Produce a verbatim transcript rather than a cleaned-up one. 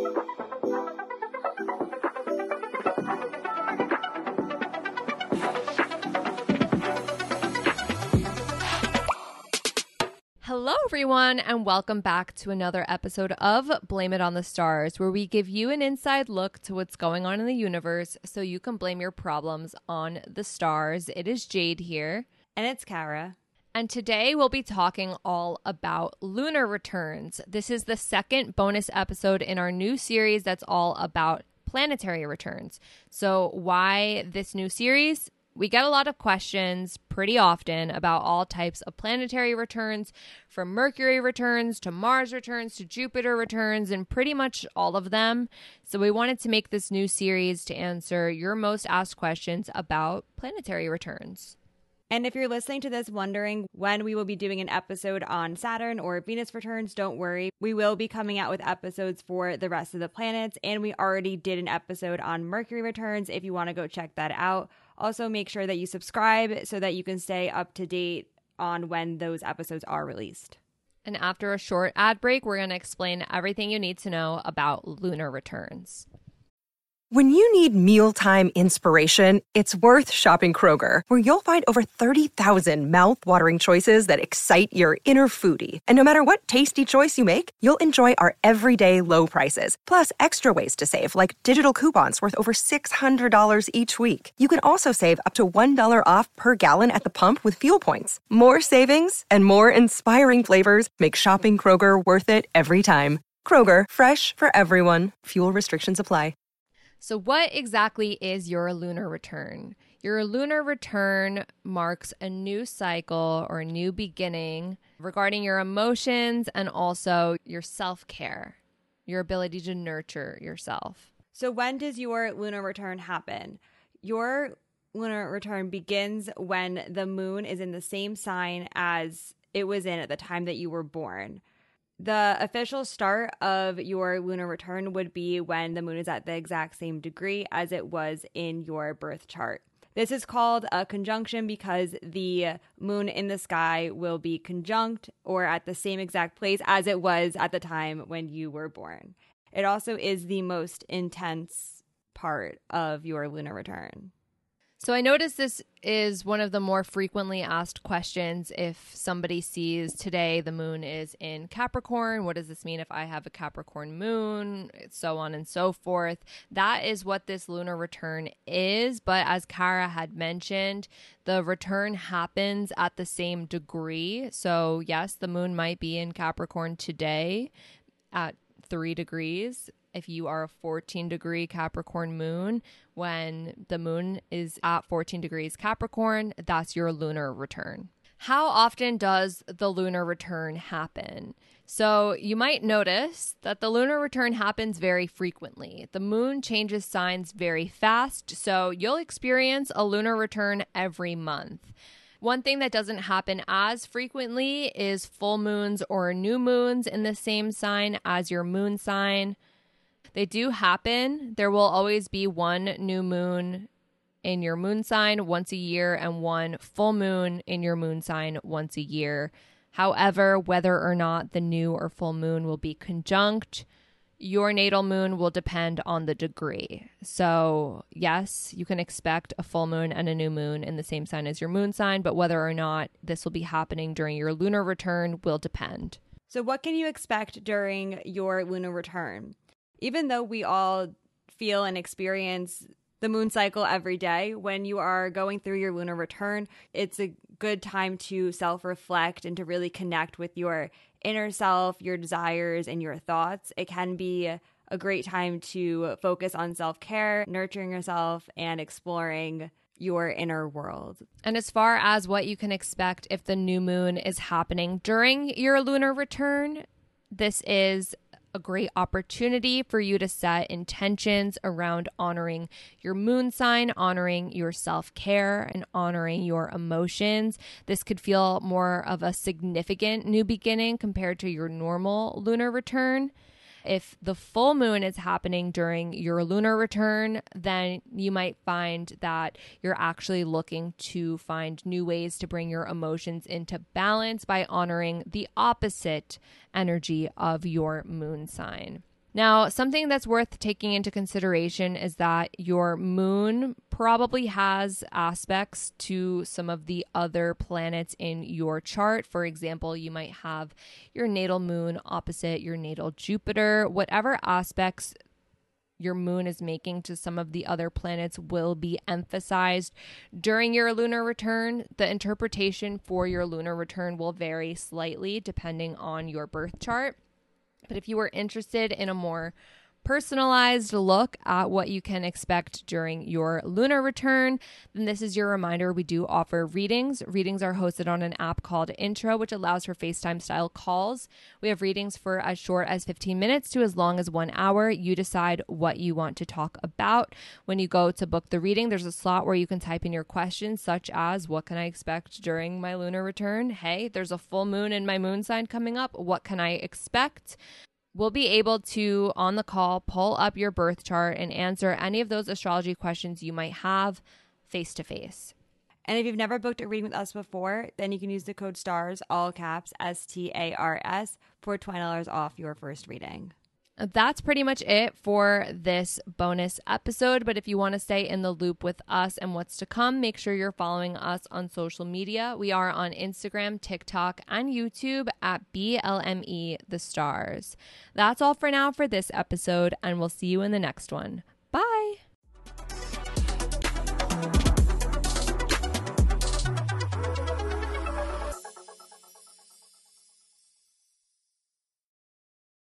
Hello, everyone, and welcome back to another episode of Blame It on the Stars, where we give you an inside look to what's going on in the universe so you can blame your problems on the stars. It is Jade here. And it's Kara. And today we'll be talking all about lunar returns. This is the second bonus episode in our new series that's all about planetary returns. So why this new series? We get a lot of questions pretty often about all types of planetary returns, from Mercury returns to Mars returns to Jupiter returns, and pretty much all of them. So we wanted to make this new series to answer your most asked questions about planetary returns. And if you're listening to this wondering when we will be doing an episode on Saturn or Venus returns, don't worry. We will be coming out with episodes for the rest of the planets, and we already did an episode on Mercury returns if you want to go check that out. Also, make sure that you subscribe so that you can stay up to date on when those episodes are released. And after a short ad break, we're going to explain everything you need to know about lunar returns. When you need mealtime inspiration, it's worth shopping Kroger, where you'll find over thirty thousand mouth-watering choices that excite your inner foodie. And no matter what tasty choice you make, you'll enjoy our everyday low prices, plus extra ways to save, like digital coupons worth over six hundred dollars each week. You can also save up to one dollar off per gallon at the pump with fuel points. More savings and more inspiring flavors make shopping Kroger worth it every time. Kroger, fresh for everyone. Fuel restrictions apply. So what exactly is your lunar return? Your lunar return marks a new cycle or a new beginning regarding your emotions and also your self-care, your ability to nurture yourself. So when does your lunar return happen? Your lunar return begins when the moon is in the same sign as it was in at the time that you were born. The official start of your lunar return would be when the moon is at the exact same degree as it was in your birth chart. This is called a conjunction because the moon in the sky will be conjunct or at the same exact place as it was at the time when you were born. It also is the most intense part of your lunar return. So I noticed this is one of the more frequently asked questions. If somebody sees today the moon is in Capricorn, what does this mean if I have a Capricorn moon, so on and so forth. That is what this lunar return is. But as Kara had mentioned, the return happens at the same degree. So yes, the moon might be in Capricorn today at three degrees. If you are a fourteen degree Capricorn moon, when the moon is at fourteen degrees Capricorn, that's your lunar return. How often does the lunar return happen? So you might notice that the lunar return happens very frequently. The moon changes signs very fast, so you'll experience a lunar return every month. One thing that doesn't happen as frequently is full moons or new moons in the same sign as your moon sign. They do happen. There will always be one new moon in your moon sign once a year and one full moon in your moon sign once a year. However, whether or not the new or full moon will be conjunct, your natal moon will depend on the degree. So yes, you can expect a full moon and a new moon in the same sign as your moon sign, but whether or not this will be happening during your lunar return will depend. So what can you expect during your lunar return? Even though we all feel and experience the moon cycle every day, when you are going through your lunar return, it's a good time to self-reflect and to really connect with your inner self, your desires, and your thoughts. It can be a great time to focus on self-care, nurturing yourself, and exploring your inner world. And as far as what you can expect if the new moon is happening during your lunar return, this is a great opportunity for you to set intentions around honoring your moon sign, honoring your self-care, and honoring your emotions. This could feel more of a significant new beginning compared to your normal lunar return. If the full moon is happening during your lunar return, then you might find that you're actually looking to find new ways to bring your emotions into balance by honoring the opposite energy of your moon sign. Now, something that's worth taking into consideration is that your moon probably has aspects to some of the other planets in your chart. For example, you might have your natal moon opposite your natal Jupiter. Whatever aspects your moon is making to some of the other planets will be emphasized during your lunar return. The interpretation for your lunar return will vary slightly depending on your birth chart. But if you are interested in a more personalized look at what you can expect during your lunar return, then this is your reminder. We do offer readings. Readings are hosted on an app called Intro, which allows for FaceTime style calls. We have readings for as short as fifteen minutes to as long as one hour. You decide what you want to talk about. When you go to book the reading, there's a slot where you can type in your questions, such as, what can I expect during my lunar return? Hey, there's a full moon in my moon sign coming up. What can I expect? We'll be able to, on the call, pull up your birth chart and answer any of those astrology questions you might have face to face. And if you've never booked a reading with us before, then you can use the code STARS, all caps, S T A R S, for twenty dollars off your first reading. That's pretty much it for this bonus episode. But if you want to stay in the loop with us and what's to come, make sure you're following us on social media. We are on Instagram, TikTok, and YouTube at B L M E The Stars. That's all for now for this episode, and we'll see you in the next one. Bye.